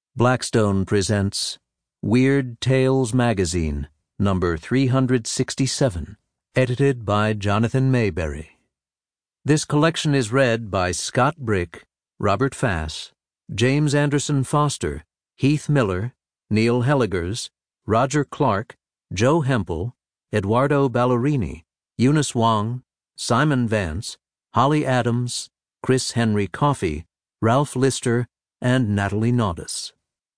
Blackstone presents Weird Tales Magazine, number 367, edited by Jonathan Mayberry. This collection is read by Scott Brick, Robert Fass, James Anderson Foster, Heath Miller, Neil Helligers, Roger Clark, Joe Hempel, Eduardo Ballerini, Eunice Wong, Simon Vance, Holly Adams, Chris Henry Coffey, Ralph Lister, and Natalie Naudus.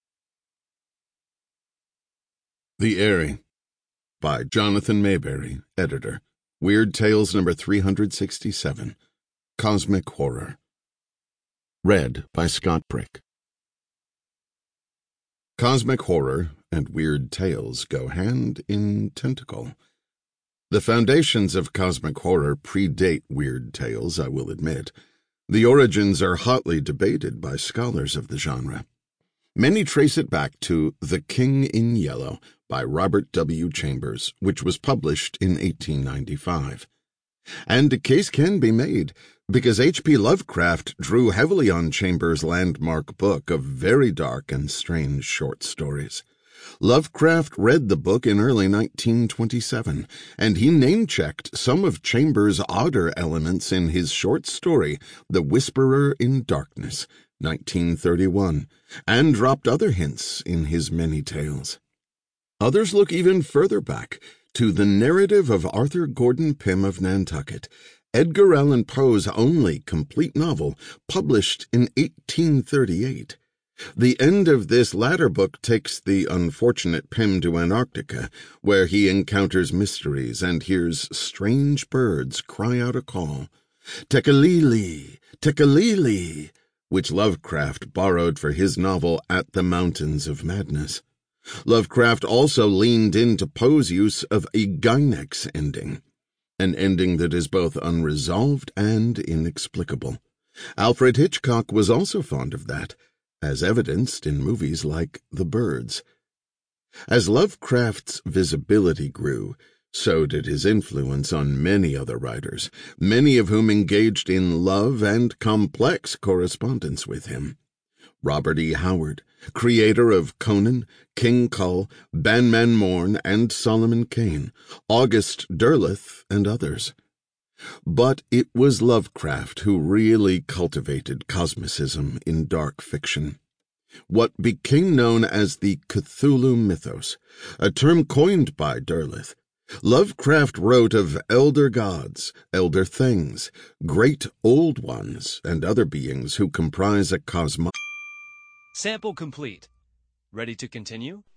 The Eyrie by Jonathan Mayberry, editor. Weird Tales number 367. Cosmic Horror. Read by Scott Brick. Cosmic horror and weird tales go hand in tentacle. The foundations of cosmic horror predate weird tales, I will admit. The origins are hotly debated by scholars of the genre. Many trace it back to The King in Yellow by Robert W. Chambers, which was published in 1895. And a case can be made because H.P. Lovecraft drew heavily on Chambers' landmark book of very dark and strange short stories. Lovecraft read the book in early 1927, and he name-checked some of Chambers' odder elements in his short story, The Whisperer in Darkness, 1931, and dropped other hints in his many tales. Others look even further back to the narrative of Arthur Gordon Pym of Nantucket, Edgar Allan Poe's only complete novel, published in 1838. The end of this latter book takes the unfortunate Pym to Antarctica, where he encounters mysteries and hears strange birds cry out a call, "Tekeli, Tekeli," which Lovecraft borrowed for his novel At the Mountains of Madness. Lovecraft also leaned into Poe's use of a Gynex ending, an ending that is both unresolved and inexplicable. Alfred Hitchcock was also fond of that, as evidenced in movies like The Birds. As Lovecraft's visibility grew, so did his influence on many other writers, many of whom engaged in love and complex correspondence with him. Robert E. Howard, creator of Conan, King Kull, Banman Morn, and Solomon Kane, August Derleth, and others. But it was Lovecraft who really cultivated cosmicism in dark fiction. What became known as the Cthulhu mythos, a term coined by Derleth, Lovecraft wrote of elder gods, elder things, great old ones, and other beings who comprise a cosmos. Sample complete. Ready to continue?